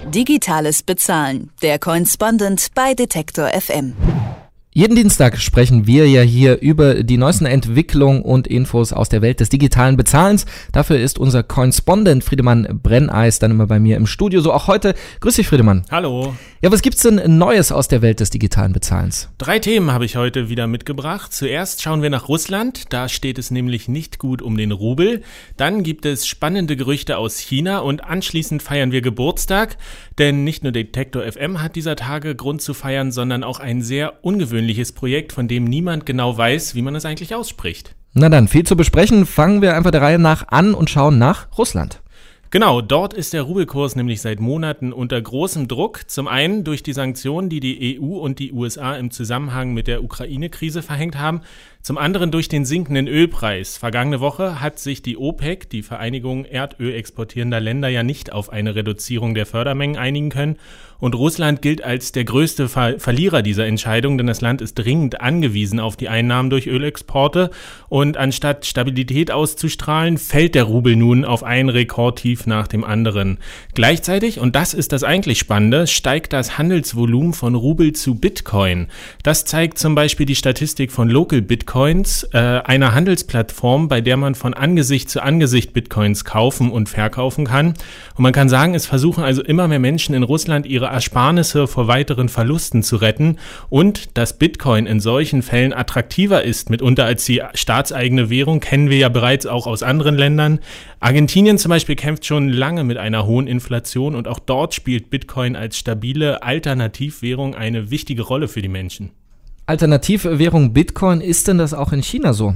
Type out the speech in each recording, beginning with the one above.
Digitales Bezahlen, der Correspondent bei Detektor FM. Jeden Dienstag sprechen wir ja hier über die neuesten Entwicklungen und Infos aus der Welt des digitalen Bezahlens. Dafür ist unser Correspondent Friedemann Brenneis dann immer bei mir im Studio. So auch heute. Grüß dich, Friedemann. Hallo. Ja, was gibt's denn Neues aus der Welt des digitalen Bezahlens? 3 Themen habe ich heute wieder mitgebracht. Zuerst schauen wir nach Russland. Da steht es nämlich nicht gut um den Rubel. Dann gibt es spannende Gerüchte aus China und anschließend feiern wir Geburtstag. Denn nicht nur Detektor FM hat dieser Tage Grund zu feiern, sondern auch ein sehr ungewöhnliches Projekt, von dem niemand genau weiß, wie man es eigentlich ausspricht. Na dann, viel zu besprechen. Fangen wir einfach der Reihe nach an und schauen nach Russland. Genau, dort ist der Rubelkurs nämlich seit Monaten unter großem Druck. Zum einen durch die Sanktionen, die die EU und die USA im Zusammenhang mit der Ukraine-Krise verhängt haben. Zum anderen durch den sinkenden Ölpreis. Vergangene Woche hat sich die OPEC, die Vereinigung Erdöl exportierender Länder, ja nicht auf eine Reduzierung der Fördermengen einigen können. Und Russland gilt als der größte Verlierer dieser Entscheidung, denn das Land ist dringend angewiesen auf die Einnahmen durch Ölexporte. Und anstatt Stabilität auszustrahlen, fällt der Rubel nun auf ein Rekordtief nach dem anderen. Gleichzeitig, und das ist das eigentlich Spannende, steigt das Handelsvolumen von Rubel zu Bitcoin. Das zeigt zum Beispiel die Statistik von Local Bitcoins, einer Handelsplattform, bei der man von Angesicht zu Angesicht Bitcoins kaufen und verkaufen kann. Und man kann sagen, es versuchen also immer mehr Menschen in Russland ihre Ersparnisse vor weiteren Verlusten zu retten und dass Bitcoin in solchen Fällen attraktiver ist, mitunter als die staatseigene Währung, kennen wir ja bereits auch aus anderen Ländern. Argentinien zum Beispiel kämpft schon lange mit einer hohen Inflation und auch dort spielt Bitcoin als stabile Alternativwährung eine wichtige Rolle für die Menschen. Alternativwährung Bitcoin, ist denn das auch in China so?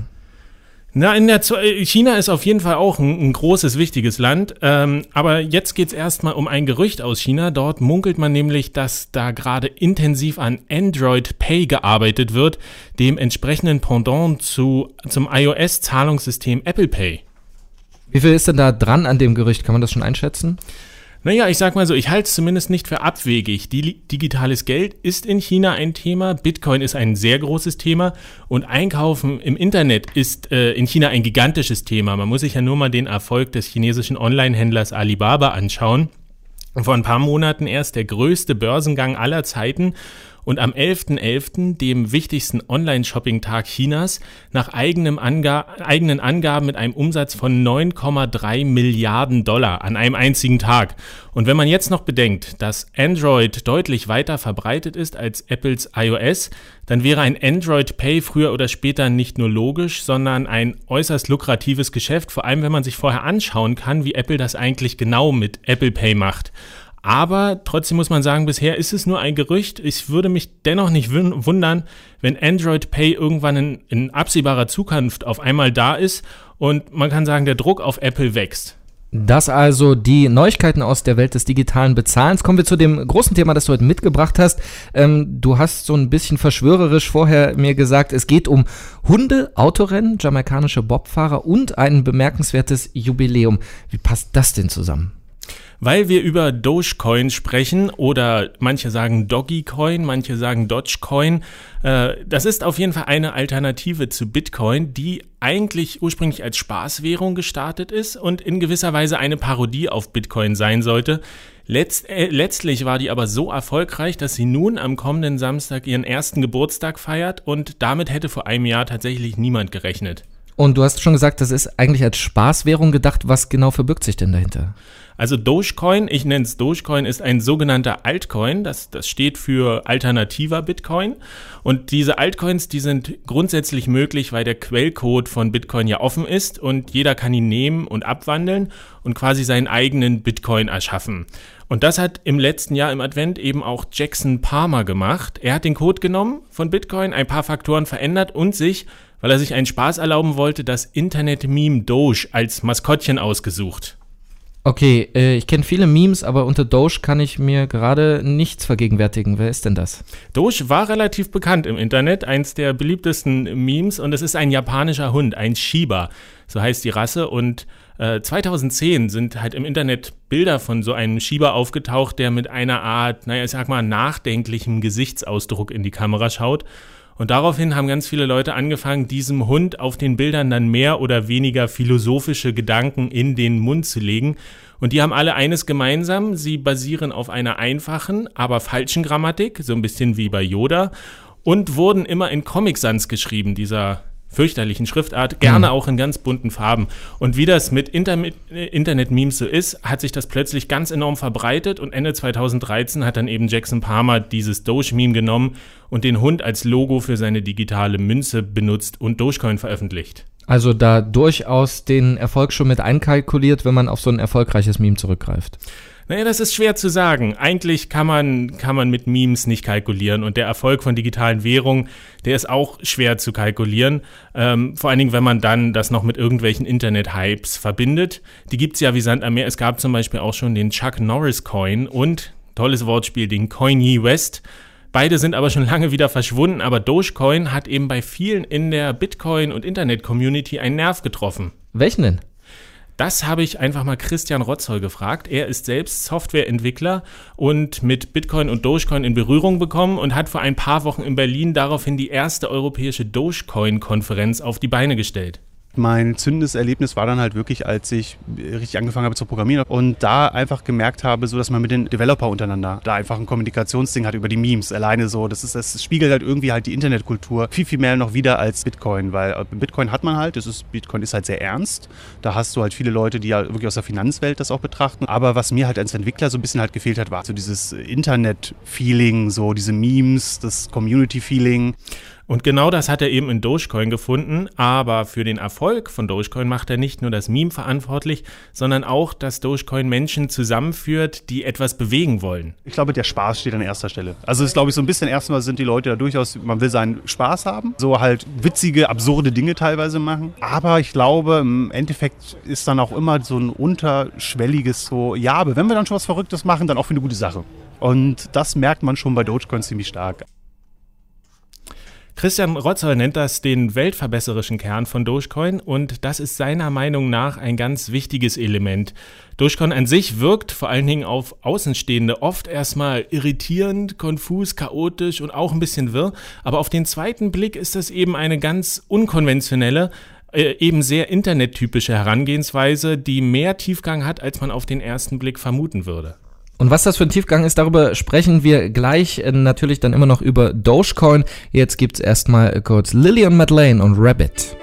Na, China ist auf jeden Fall auch ein großes, wichtiges Land, aber jetzt geht's erstmal um ein Gerücht aus China. Dort munkelt man nämlich, dass da gerade intensiv an Android Pay gearbeitet wird, dem entsprechenden Pendant zum iOS-Zahlungssystem Apple Pay. Wie viel ist denn da dran an dem Gerücht? Kann man das schon einschätzen? Naja, ich sag mal so, ich halte es zumindest nicht für abwegig. Digitales Geld ist in China ein Thema, Bitcoin ist ein sehr großes Thema und Einkaufen im Internet ist in China ein gigantisches Thema. Man muss sich ja nur mal den Erfolg des chinesischen Online-Händlers Alibaba anschauen. Vor ein paar Monaten erst der größte Börsengang aller Zeiten. Und am 11.11., dem wichtigsten Online-Shopping-Tag Chinas, nach eigenen Angaben mit einem Umsatz von 9,3 Milliarden Dollar an einem einzigen Tag. Und wenn man jetzt noch bedenkt, dass Android deutlich weiter verbreitet ist als Apples iOS, dann wäre ein Android Pay früher oder später nicht nur logisch, sondern ein äußerst lukratives Geschäft, vor allem wenn man sich vorher anschauen kann, wie Apple das eigentlich genau mit Apple Pay macht. Aber trotzdem muss man sagen, bisher ist es nur ein Gerücht. Ich würde mich dennoch nicht wundern, wenn Android Pay irgendwann in absehbarer Zukunft auf einmal da ist und man kann sagen, der Druck auf Apple wächst. Das also die Neuigkeiten aus der Welt des digitalen Bezahlens. Kommen wir zu dem großen Thema, das du heute mitgebracht hast. Du hast so ein bisschen verschwörerisch vorher mir gesagt, es geht um Hunde, Autorennen, jamaikanische Bobfahrer und ein bemerkenswertes Jubiläum. Wie passt das denn zusammen? Weil wir über Dogecoin sprechen oder manche sagen Doggycoin, manche sagen Dogecoin. Das ist auf jeden Fall eine Alternative zu Bitcoin, die eigentlich ursprünglich als Spaßwährung gestartet ist und in gewisser Weise eine Parodie auf Bitcoin sein sollte. Letztlich war die aber so erfolgreich, dass sie nun am kommenden Samstag ihren ersten Geburtstag feiert und damit hätte vor einem Jahr tatsächlich niemand gerechnet. Und du hast schon gesagt, das ist eigentlich als Spaßwährung gedacht. Was genau verbirgt sich denn dahinter? Also Dogecoin, ich nenne es Dogecoin, ist ein sogenannter Altcoin. Das steht für alternativer Bitcoin. Und diese Altcoins, die sind grundsätzlich möglich, weil der Quellcode von Bitcoin ja offen ist und jeder kann ihn nehmen und abwandeln und quasi seinen eigenen Bitcoin erschaffen. Und das hat im letzten Jahr im Advent eben auch Jackson Palmer gemacht. Er hat den Code genommen von Bitcoin, ein paar Faktoren verändert und sich, weil er sich einen Spaß erlauben wollte, das Internet-Meme Doge als Maskottchen ausgesucht. Okay, ich kenne viele Memes, aber unter Doge kann ich mir gerade nichts vergegenwärtigen. Wer ist denn das? Doge war relativ bekannt im Internet, eins der beliebtesten Memes und es ist ein japanischer Hund, ein Shiba, so heißt die Rasse und 2010 sind halt im Internet Bilder von so einem Shiba aufgetaucht, der mit einer Art, nachdenklichem Gesichtsausdruck in die Kamera schaut. Und daraufhin haben ganz viele Leute angefangen, diesem Hund auf den Bildern dann mehr oder weniger philosophische Gedanken in den Mund zu legen. Und die haben alle eines gemeinsam, sie basieren auf einer einfachen, aber falschen Grammatik, so ein bisschen wie bei Yoda, und wurden immer in Comic Sans geschrieben, dieser fürchterlichen Schriftart, gerne auch in ganz bunten Farben. Und wie das mit Internet-Memes so ist, hat sich das plötzlich ganz enorm verbreitet und Ende 2013 hat dann eben Jackson Palmer dieses Doge-Meme genommen und den Hund als Logo für seine digitale Münze benutzt und Dogecoin veröffentlicht. Also da durchaus den Erfolg schon mit einkalkuliert, wenn man auf so ein erfolgreiches Meme zurückgreift. Naja, das ist schwer zu sagen. Eigentlich kann man mit Memes nicht kalkulieren und der Erfolg von digitalen Währungen, der ist auch schwer zu kalkulieren. Vor allen Dingen, wenn man dann das noch mit irgendwelchen Internet-Hypes verbindet. Die gibt's ja wie Sand am Meer. Es gab zum Beispiel auch schon den Chuck Norris Coin und, tolles Wortspiel, den Kanye West. Beide sind aber schon lange wieder verschwunden, aber Dogecoin hat eben bei vielen in der Bitcoin- und Internet-Community einen Nerv getroffen. Welchen denn? Das habe ich einfach mal Christian Rotzoll gefragt. Er ist selbst Softwareentwickler und mit Bitcoin und Dogecoin in Berührung bekommen und hat vor ein paar Wochen in Berlin daraufhin die erste europäische Dogecoin-Konferenz auf die Beine gestellt. Mein zündendes Erlebnis war dann halt wirklich, als ich richtig angefangen habe zu programmieren und da einfach gemerkt habe, so dass man mit den Developer untereinander da einfach ein Kommunikationsding hat über die Memes. Alleine so, das spiegelt halt irgendwie halt die Internetkultur viel mehr noch wieder als Bitcoin, weil Bitcoin hat man halt, Bitcoin ist halt sehr ernst. Da hast du halt viele Leute, die ja wirklich aus der Finanzwelt das auch betrachten. Aber was mir halt als Entwickler so ein bisschen halt gefehlt hat, war so dieses Internet-Feeling, so diese Memes, das Community-Feeling. Und genau das hat er eben in Dogecoin gefunden, aber für den Erfolg von Dogecoin macht er nicht nur das Meme verantwortlich, sondern auch, dass Dogecoin Menschen zusammenführt, die etwas bewegen wollen. Ich glaube, der Spaß steht an erster Stelle. Also ist, glaube ich, so ein bisschen erstmal sind die Leute da durchaus, man will seinen Spaß haben, so halt witzige, absurde Dinge teilweise machen. Aber ich glaube, im Endeffekt ist dann auch immer so ein unterschwelliges so, ja, aber wenn wir dann schon was Verrücktes machen, dann auch für eine gute Sache. Und das merkt man schon bei Dogecoin ziemlich stark. Christian Rotzoll nennt das den weltverbesserischen Kern von Dogecoin und das ist seiner Meinung nach ein ganz wichtiges Element. Dogecoin an sich wirkt vor allen Dingen auf Außenstehende oft erstmal irritierend, konfus, chaotisch und auch ein bisschen wirr, aber auf den zweiten Blick ist das eben eine ganz unkonventionelle, eben sehr internettypische Herangehensweise, die mehr Tiefgang hat, als man auf den ersten Blick vermuten würde. Und was das für ein Tiefgang ist, darüber sprechen wir gleich natürlich dann immer noch über Dogecoin. Jetzt gibt's erstmal kurz Lillian Madeleine und Rabbit.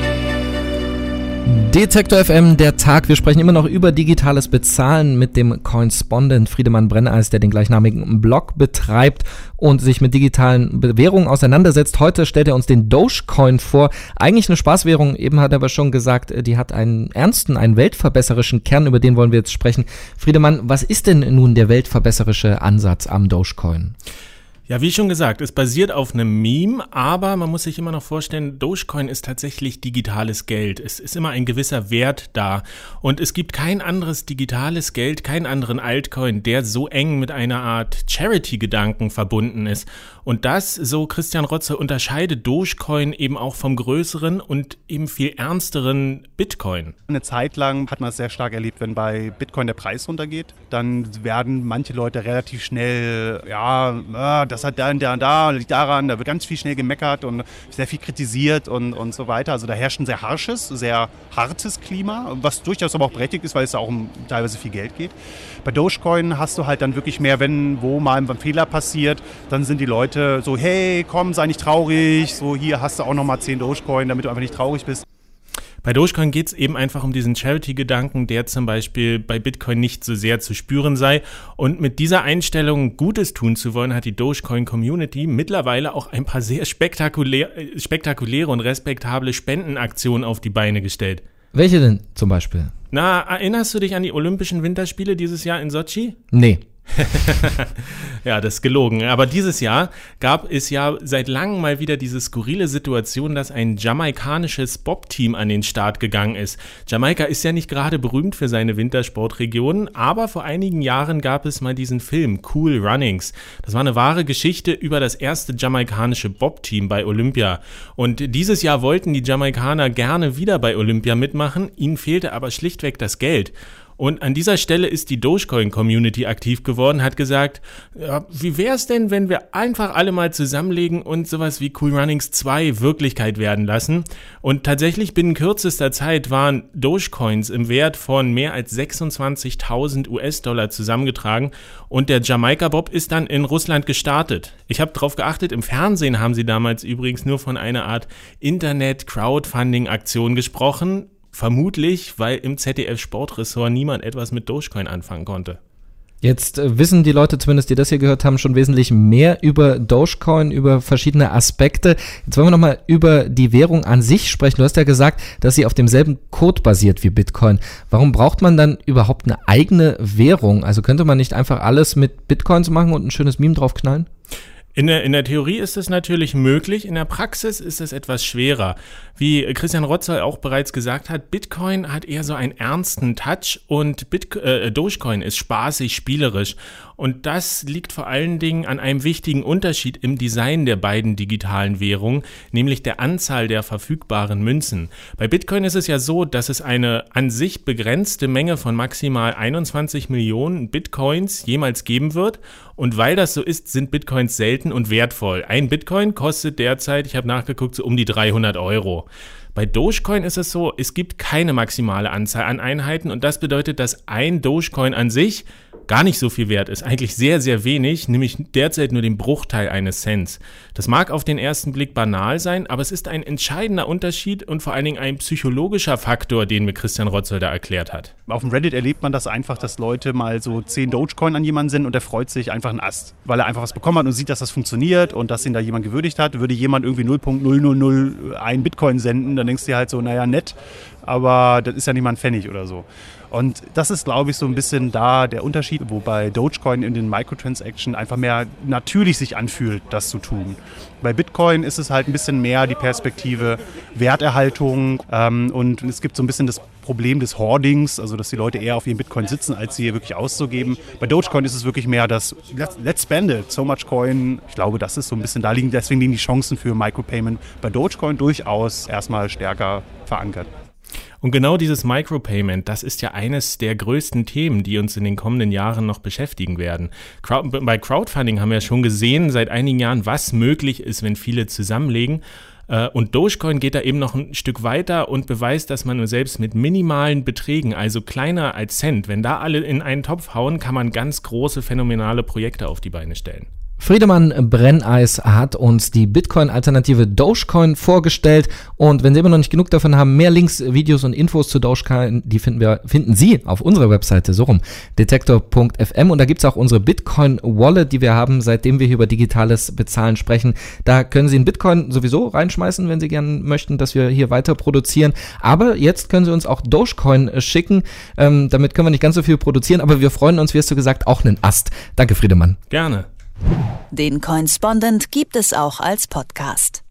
Detektor FM, der Tag. Wir sprechen immer noch über digitales Bezahlen mit dem Coinspondent Friedemann Brenneis, der den gleichnamigen Blog betreibt und sich mit digitalen Währungen auseinandersetzt. Heute stellt er uns den Dogecoin vor. Eigentlich eine Spaßwährung, eben hat er aber schon gesagt, die hat einen ernsten, einen weltverbesserischen Kern, über den wollen wir jetzt sprechen. Friedemann, was ist denn nun der weltverbesserische Ansatz am Dogecoin? Ja, wie schon gesagt, es basiert auf einem Meme, aber man muss sich immer noch vorstellen, Dogecoin ist tatsächlich digitales Geld. Es ist immer ein gewisser Wert da und es gibt kein anderes digitales Geld, keinen anderen Altcoin, der so eng mit einer Art Charity-Gedanken verbunden ist. Und das, so Christian Rotzoll, unterscheidet Dogecoin eben auch vom größeren und eben viel ernsteren Bitcoin. Eine Zeit lang hat man es sehr stark erlebt, wenn bei Bitcoin der Preis runtergeht, dann werden manche Leute relativ schnell, das hat da liegt daran, da wird ganz viel schnell gemeckert und sehr viel kritisiert und so weiter. Also da herrscht ein sehr harsches, sehr hartes Klima, was durchaus aber auch berechtigt ist, weil es da auch um teilweise viel Geld geht. Bei Dogecoin hast du halt dann wirklich mehr, wo mal ein Fehler passiert, dann sind die Leute so, hey, komm, sei nicht traurig, so hier hast du auch nochmal 10 Dogecoin, damit du einfach nicht traurig bist. Bei Dogecoin geht es eben einfach um diesen Charity-Gedanken, der zum Beispiel bei Bitcoin nicht so sehr zu spüren sei. Und mit dieser Einstellung, Gutes tun zu wollen, hat die Dogecoin-Community mittlerweile auch ein paar sehr spektakuläre und respektable Spendenaktionen auf die Beine gestellt. Welche denn zum Beispiel? Na, erinnerst du dich an die Olympischen Winterspiele dieses Jahr in Sochi? Nee. Ja, das ist gelogen. Aber dieses Jahr gab es ja seit langem mal wieder diese skurrile Situation, dass ein jamaikanisches Bob-Team an den Start gegangen ist. Jamaika ist ja nicht gerade berühmt für seine Wintersportregionen, aber vor einigen Jahren gab es mal diesen Film Cool Runnings. Das war eine wahre Geschichte über das erste jamaikanische Bob-Team bei Olympia. Und dieses Jahr wollten die Jamaikaner gerne wieder bei Olympia mitmachen, ihnen fehlte aber schlichtweg das Geld. Und an dieser Stelle ist die Dogecoin-Community aktiv geworden, hat gesagt, ja, wie wäre es denn, wenn wir einfach alle mal zusammenlegen und sowas wie Cool Runnings 2 Wirklichkeit werden lassen? Und tatsächlich binnen kürzester Zeit waren Dogecoins im Wert von mehr als 26.000 US-Dollar zusammengetragen und der Jamaika Bob ist dann in Russland gestartet. Ich habe darauf geachtet, im Fernsehen haben sie damals übrigens nur von einer Art Internet-Crowdfunding-Aktion gesprochen, vermutlich, weil im ZDF-Sportressort niemand etwas mit Dogecoin anfangen konnte. Jetzt wissen die Leute, zumindest die das hier gehört haben, schon wesentlich mehr über Dogecoin, über verschiedene Aspekte. Jetzt wollen wir nochmal über die Währung an sich sprechen. Du hast ja gesagt, dass sie auf demselben Code basiert wie Bitcoin. Warum braucht man dann überhaupt eine eigene Währung? Also könnte man nicht einfach alles mit Bitcoins machen und ein schönes Meme draufknallen? In der Theorie ist es natürlich möglich, in der Praxis ist es etwas schwerer. Wie Christian Rotzoll auch bereits gesagt hat, Bitcoin hat eher so einen ernsten Touch und Dogecoin ist spaßig, spielerisch. Und das liegt vor allen Dingen an einem wichtigen Unterschied im Design der beiden digitalen Währungen, nämlich der Anzahl der verfügbaren Münzen. Bei Bitcoin ist es ja so, dass es eine an sich begrenzte Menge von maximal 21 Millionen Bitcoins jemals geben wird. Und weil das so ist, sind Bitcoins selten und wertvoll. Ein Bitcoin kostet derzeit, ich habe nachgeguckt, so um die 300 Euro. Bei Dogecoin ist es so, es gibt keine maximale Anzahl an Einheiten und das bedeutet, dass ein Dogecoin an sich gar nicht so viel wert ist, eigentlich sehr, sehr wenig, nämlich derzeit nur den Bruchteil eines Cents. Das mag auf den ersten Blick banal sein, aber es ist ein entscheidender Unterschied und vor allen Dingen ein psychologischer Faktor, den mir Christian Rotzoll da erklärt hat. Auf dem Reddit erlebt man das einfach, dass Leute mal so 10 Dogecoin an jemanden senden und der freut sich einfach einen Ast, weil er einfach was bekommen hat und sieht, dass das funktioniert und dass ihn da jemand gewürdigt hat. Würde jemand irgendwie 0,0001 Bitcoin senden, dann denkst du dir halt so, naja, nett, aber das ist ja nicht mal ein Pfennig oder so. Und das ist, glaube ich, so ein bisschen da der Unterschied, wobei Dogecoin in den Microtransaction einfach mehr natürlich sich anfühlt, das zu tun. Bei Bitcoin ist es halt ein bisschen mehr die Perspektive Werterhaltung und es gibt so ein bisschen das Problem des Hoardings, also dass die Leute eher auf ihren Bitcoin sitzen, als sie wirklich auszugeben. Bei Dogecoin ist es wirklich mehr das Let's spend it, so much coin. Ich glaube, das ist so ein bisschen, deswegen liegen die Chancen für Micropayment bei Dogecoin durchaus erstmal stärker verankert. Und genau dieses Micropayment, das ist ja eines der größten Themen, die uns in den kommenden Jahren noch beschäftigen werden. Bei Crowdfunding haben wir ja schon gesehen seit einigen Jahren, was möglich ist, wenn viele zusammenlegen. Und Dogecoin geht da eben noch ein Stück weiter und beweist, dass man nur selbst mit minimalen Beträgen, also kleiner als Cent, wenn da alle in einen Topf hauen, kann man ganz große, phänomenale Projekte auf die Beine stellen. Friedemann Brenneis hat uns die Bitcoin-Alternative Dogecoin vorgestellt und wenn Sie immer noch nicht genug davon haben, mehr Links, Videos und Infos zu Dogecoin, die finden Sie auf unserer Webseite, so rum, detektor.fm und da gibt es auch unsere Bitcoin-Wallet, die wir haben, seitdem wir hier über digitales Bezahlen sprechen. Da können Sie einen Bitcoin sowieso reinschmeißen, wenn Sie gerne möchten, dass wir hier weiter produzieren, aber jetzt können Sie uns auch Dogecoin schicken, damit können wir nicht ganz so viel produzieren, aber wir freuen uns, wie hast du gesagt, auch einen Ast. Danke, Friedemann. Gerne. Den Coinspondent gibt es auch als Podcast.